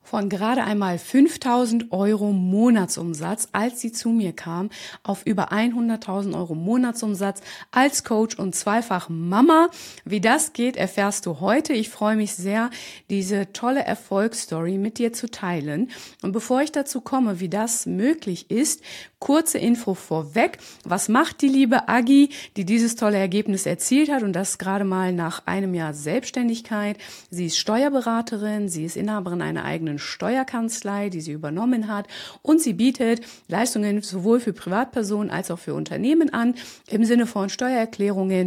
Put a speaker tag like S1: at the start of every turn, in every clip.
S1: Von gerade einmal 5.000 Euro Monatsumsatz, als sie zu mir kam, auf über 100.000 Euro Monatsumsatz als Coach und zweifach Mama. Wie das geht, erfährst du heute. Ich freue mich sehr, diese tolle Erfolgsstory mit dir zu teilen. Und bevor ich dazu komme, wie das möglich ist, kurze Info vorweg. Was macht die liebe Agi, die dieses tolle Ergebnis erzielt hat, und das gerade mal nach einem Jahr Selbstständigkeit? Sie ist Steuerberaterin, sie ist Inhaberin einer eigenen Steuerkanzlei, die sie übernommen hat, und sie bietet Leistungen sowohl für Privatpersonen als auch für Unternehmen an, im Sinne von Steuererklärungen,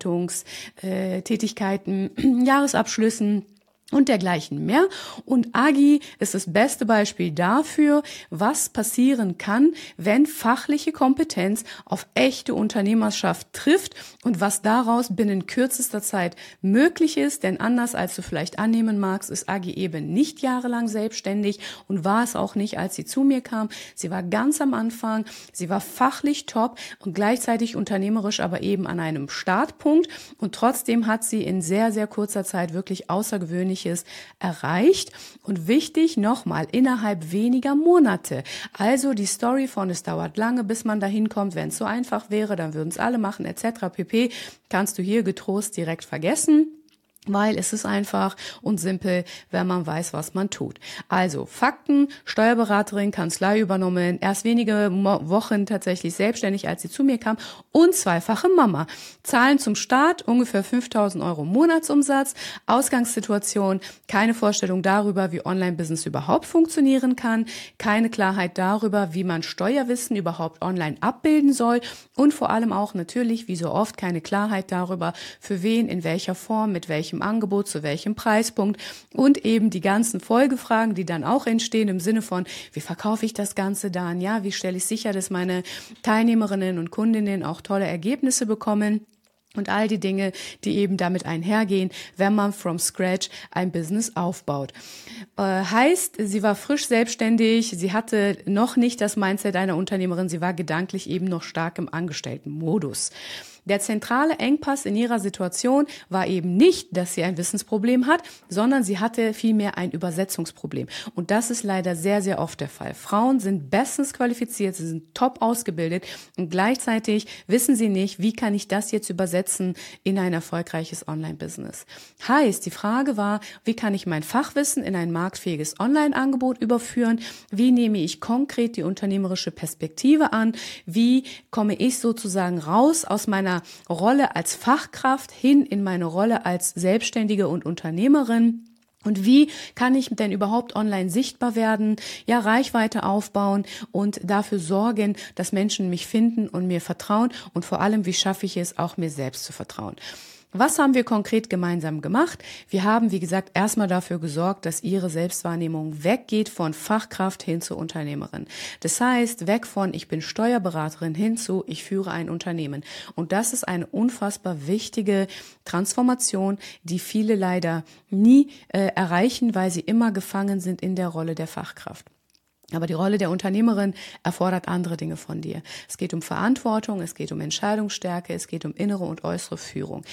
S1: Buchhaltungstätigkeiten, Jahresabschlüssen und dergleichen mehr. Und Agi ist das beste Beispiel dafür, was passieren kann, wenn fachliche Kompetenz auf echte Unternehmerschaft trifft und was daraus binnen kürzester Zeit möglich ist. Denn anders als du vielleicht annehmen magst, ist Agi eben nicht jahrelang selbstständig und war es auch nicht, als sie zu mir kam. Sie war ganz am Anfang, sie war fachlich top und gleichzeitig unternehmerisch, aber eben an einem Startpunkt. Und trotzdem hat sie in sehr, sehr kurzer Zeit wirklich außergewöhnlich erreicht, und wichtig nochmal, innerhalb weniger Monate. Also die Story von es dauert lange, bis man dahin kommt. Wenn es so einfach wäre, dann würden es alle machen etc. pp. Kannst du hier getrost direkt vergessen. Weil es ist einfach und simpel, wenn man weiß, was man tut. Also Fakten: Steuerberaterin, Kanzlei übernommen, erst wenige Wochen tatsächlich selbstständig, als sie zu mir kam, und zweifache Mama. Zahlen zum Start: ungefähr 5.000 Euro Monatsumsatz. Ausgangssituation: keine Vorstellung darüber, wie Online-Business überhaupt funktionieren kann, keine Klarheit darüber, wie man Steuerwissen überhaupt online abbilden soll, und vor allem auch natürlich, wie so oft, keine Klarheit darüber, für wen, in welcher Form, mit welchem Angebot, zu welchem Preispunkt, und eben die ganzen Folgefragen, die dann auch entstehen im Sinne von: Wie verkaufe ich das Ganze dann? Ja, wie stelle ich sicher, dass meine Teilnehmerinnen und Kundinnen auch tolle Ergebnisse bekommen? Und all die Dinge, die eben damit einhergehen, wenn man from scratch ein Business aufbaut. Heißt, sie war frisch selbstständig, sie hatte noch nicht das Mindset einer Unternehmerin, sie war gedanklich eben noch stark im Angestelltenmodus. Der zentrale Engpass in ihrer Situation war eben nicht, dass sie ein Wissensproblem hat, sondern sie hatte vielmehr ein Übersetzungsproblem. Und das ist leider sehr, sehr oft der Fall. Frauen sind bestens qualifiziert, sie sind top ausgebildet, und gleichzeitig wissen sie nicht, wie kann ich das jetzt übersetzen in ein erfolgreiches Online-Business. Heißt, die Frage war, wie kann ich mein Fachwissen in ein marktfähiges Online-Angebot überführen? Wie nehme ich konkret die unternehmerische Perspektive an? Wie komme ich sozusagen raus aus meiner Rolle als Fachkraft hin in meine Rolle als Selbstständige und Unternehmerin? Und wie kann ich denn überhaupt online sichtbar werden, ja, Reichweite aufbauen und dafür sorgen, dass Menschen mich finden und mir vertrauen? Und vor allem, wie schaffe ich es, auch mir selbst zu vertrauen? Was haben wir konkret gemeinsam gemacht? Wir haben, wie gesagt, erstmal dafür gesorgt, dass ihre Selbstwahrnehmung weggeht von Fachkraft hin zur Unternehmerin. Das heißt, weg von ich bin Steuerberaterin hin zu ich führe ein Unternehmen. Und das ist eine unfassbar wichtige Transformation, die viele leider nie erreichen, weil sie immer gefangen sind in der Rolle der Fachkraft. Aber die Rolle der Unternehmerin erfordert andere Dinge von dir. Es geht um Verantwortung, es geht um Entscheidungsstärke, es geht um innere und äußere Führung.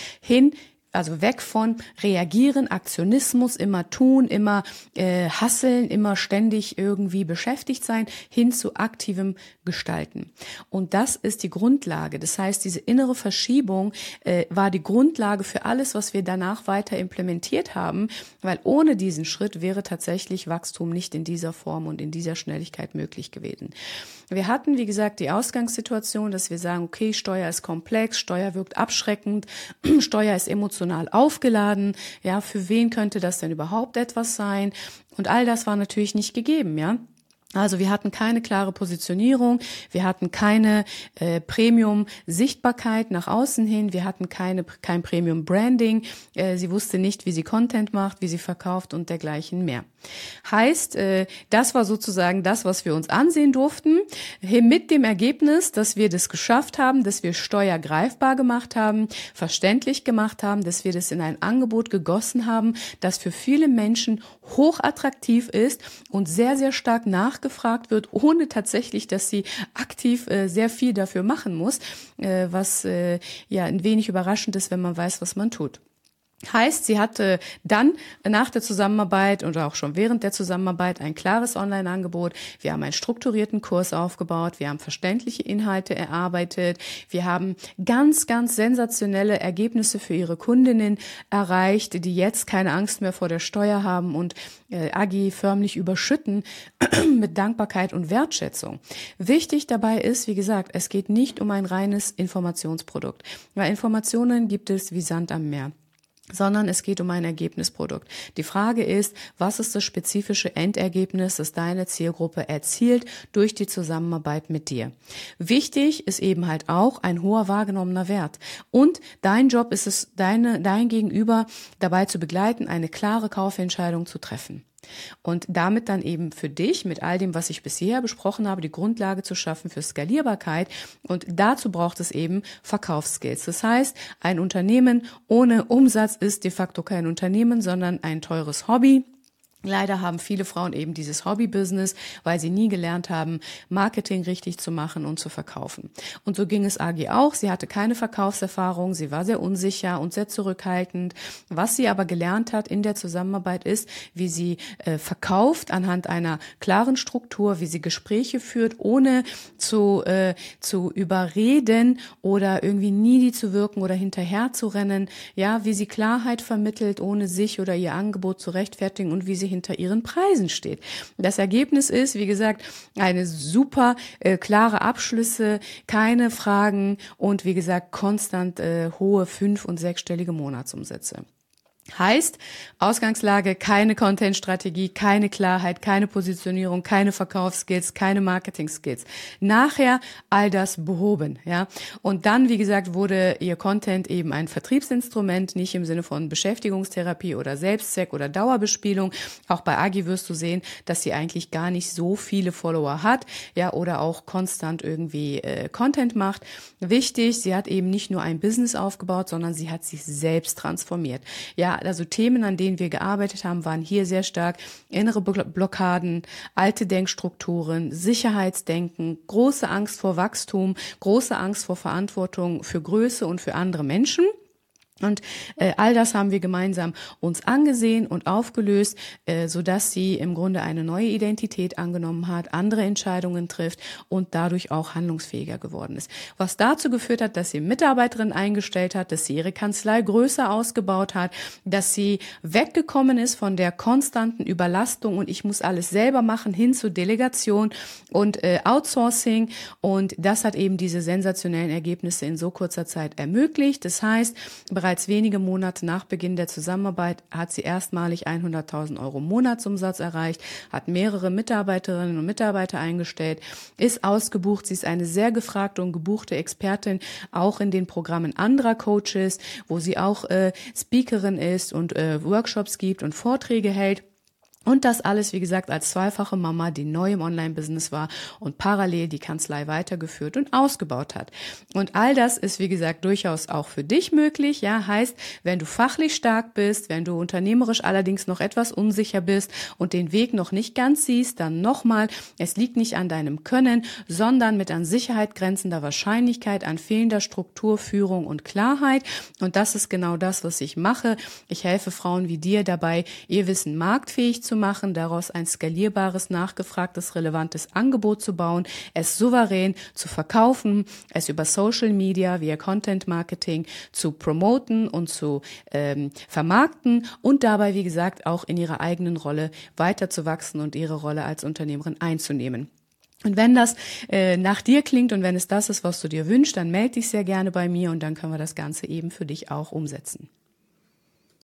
S1: Also weg von Reagieren, Aktionismus, immer tun, immer hasseln, immer ständig irgendwie beschäftigt sein, hin zu aktivem Gestalten. Und das ist die Grundlage. Das heißt, diese innere Verschiebung war die Grundlage für alles, was wir danach weiter implementiert haben, weil ohne diesen Schritt wäre tatsächlich Wachstum nicht in dieser Form und in dieser Schnelligkeit möglich gewesen. Wir hatten, wie gesagt, die Ausgangssituation, dass wir sagen, okay, Steuer ist komplex, Steuer wirkt abschreckend, Steuer ist emotional aufgeladen. Ja, für wen könnte das denn überhaupt etwas sein? Und all das war natürlich nicht gegeben, ja. Also wir hatten keine klare Positionierung, wir hatten keine Premium-Sichtbarkeit nach außen hin, wir hatten kein Premium-Branding, sie wusste nicht, wie sie Content macht, wie sie verkauft und dergleichen mehr. Heißt, das war sozusagen das, was wir uns ansehen durften, mit dem Ergebnis, dass wir das geschafft haben, dass wir Steuer greifbar gemacht haben, verständlich gemacht haben, dass wir das in ein Angebot gegossen haben, das für viele Menschen hochattraktiv ist und sehr, sehr stark nachgefragt wird, ohne tatsächlich, dass sie aktiv sehr viel dafür machen muss, was ja ein wenig überraschend ist, wenn man weiß, was man tut. Heißt, sie hatte dann nach der Zusammenarbeit oder auch schon während der Zusammenarbeit ein klares Online-Angebot. Wir haben einen strukturierten Kurs aufgebaut. Wir haben verständliche Inhalte erarbeitet. Wir haben ganz, ganz sensationelle Ergebnisse für ihre Kundinnen erreicht, die jetzt keine Angst mehr vor der Steuer haben und Agi förmlich überschütten mit Dankbarkeit und Wertschätzung. Wichtig dabei ist, wie gesagt, es geht nicht um ein reines Informationsprodukt, weil Informationen gibt es wie Sand am Meer, sondern es geht um ein Ergebnisprodukt. Die Frage ist, was ist das spezifische Endergebnis, das deine Zielgruppe erzielt durch die Zusammenarbeit mit dir? Wichtig ist eben halt auch ein hoher wahrgenommener Wert. Und dein Job ist es, dein Gegenüber dabei zu begleiten, eine klare Kaufentscheidung zu treffen. Und damit dann eben für dich mit all dem, was ich bisher besprochen habe, die Grundlage zu schaffen für Skalierbarkeit. Und dazu braucht es eben Verkaufsskills. Das heißt, ein Unternehmen ohne Umsatz ist de facto kein Unternehmen, sondern ein teures Hobby. Leider haben viele Frauen eben dieses Hobby-Business, weil sie nie gelernt haben, Marketing richtig zu machen und zu verkaufen. Und so ging es Agi auch. Sie hatte keine Verkaufserfahrung, sie war sehr unsicher und sehr zurückhaltend. Was sie aber gelernt hat in der Zusammenarbeit ist, wie sie verkauft anhand einer klaren Struktur, wie sie Gespräche führt, ohne zu überreden oder irgendwie needy zu wirken oder hinterher zu rennen. Ja, wie sie Klarheit vermittelt, ohne sich oder ihr Angebot zu rechtfertigen und wie sie hinter ihren Preisen steht. Das Ergebnis ist, wie gesagt, eine super klare Abschlüsse, keine Fragen und wie gesagt, konstant hohe 5- und 6-stellige Monatsumsätze. Heißt, Ausgangslage, keine Content-Strategie, keine Klarheit, keine Positionierung, keine Verkaufsskills, keine Marketing-Skills. Nachher all das behoben, ja. Und dann, wie gesagt, wurde ihr Content eben ein Vertriebsinstrument, nicht im Sinne von Beschäftigungstherapie oder Selbstzweck oder Dauerbespielung. Auch bei Agi wirst du sehen, dass sie eigentlich gar nicht so viele Follower hat, ja, oder auch konstant irgendwie Content macht. Wichtig, sie hat eben nicht nur ein Business aufgebaut, sondern sie hat sich selbst transformiert. Ja, also Themen, an denen wir gearbeitet haben, waren hier sehr stark innere Blockaden, alte Denkstrukturen, Sicherheitsdenken, große Angst vor Wachstum, große Angst vor Verantwortung für Größe und für andere Menschen. Und all das haben wir gemeinsam uns angesehen und aufgelöst, sodass sie im Grunde eine neue Identität angenommen hat, andere Entscheidungen trifft und dadurch auch handlungsfähiger geworden ist. Was dazu geführt hat, dass sie Mitarbeiterinnen eingestellt hat, dass sie ihre Kanzlei größer ausgebaut hat, dass sie weggekommen ist von der konstanten Überlastung und ich muss alles selber machen hin zu Delegation und Outsourcing. Und das hat eben diese sensationellen Ergebnisse in so kurzer Zeit ermöglicht. Das heißt, bereits wenige Monate nach Beginn der Zusammenarbeit hat sie erstmalig 100.000 € Monatsumsatz erreicht, hat mehrere Mitarbeiterinnen und Mitarbeiter eingestellt, ist ausgebucht. Sie ist eine sehr gefragte und gebuchte Expertin, auch in den Programmen anderer Coaches, wo sie auch Speakerin ist und Workshops gibt und Vorträge hält. Und das alles, wie gesagt, als zweifache Mama, die neu im Online-Business war und parallel die Kanzlei weitergeführt und ausgebaut hat. Und all das ist, wie gesagt, durchaus auch für dich möglich. Ja, heißt, wenn du fachlich stark bist, wenn du unternehmerisch allerdings noch etwas unsicher bist und den Weg noch nicht ganz siehst, dann nochmal, es liegt nicht an deinem Können, sondern mit an Sicherheit grenzender Wahrscheinlichkeit, an fehlender Struktur, Führung und Klarheit. Und das ist genau das, was ich mache. Ich helfe Frauen wie dir dabei, ihr Wissen marktfähig zu machen, daraus ein skalierbares, nachgefragtes, relevantes Angebot zu bauen, es souverän zu verkaufen, es über Social Media via Content Marketing zu promoten und zu vermarkten und dabei, wie gesagt, auch in ihrer eigenen Rolle weiter zu wachsen und ihre Rolle als Unternehmerin einzunehmen. Und wenn das nach dir klingt und wenn es das ist, was du dir wünschst, dann melde dich sehr gerne bei mir und dann können wir das Ganze eben für dich auch umsetzen.